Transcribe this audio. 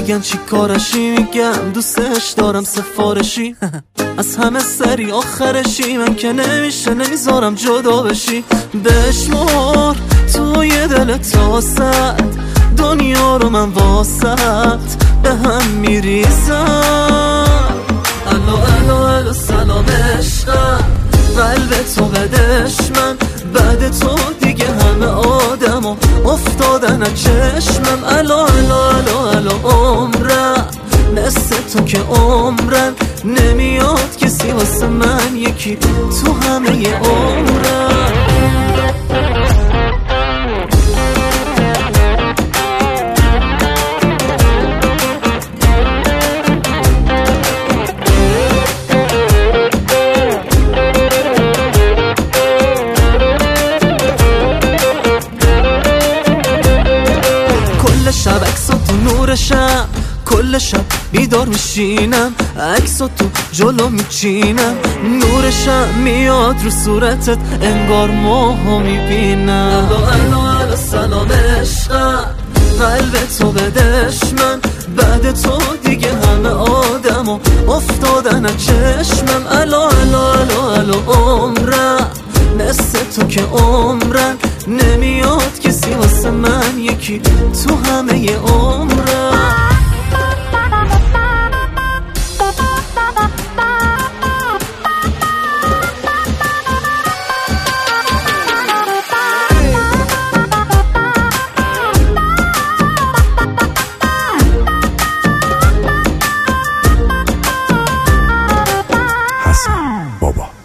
میگن چی کارشی، میگم دوستش دارم سفارشی از همه سری آخرشی، من که نمیشه نمیذارم جدا بشی. بشمار توی دل تاست دنیا رو من واسط به هم میریزم. الو الو الو سلام عشقم، قلب تو بدش من، بعد تو دیگه همه آدم افتادن از چشمم. الو الو الو الو عمرم، مثل تو که عمرن نمیاد کسی واسه من، یکی تو همه عمرم. شب عکسو تو نورشم، کل شب بیدار میشینم، عکسو تو جلو میچینم، نورشم میاد رو صورتت انگار ماهو میبینم. الو الو الو سلام عشقم، قلب تو بدش من، بعد تو دیگه همه آدم افتادن از چشمم. الو الو الو الو عمرم، مثل تو که عمرن نمیاد کسی واسه من، یکی تو همه عمرم. حسن بابا.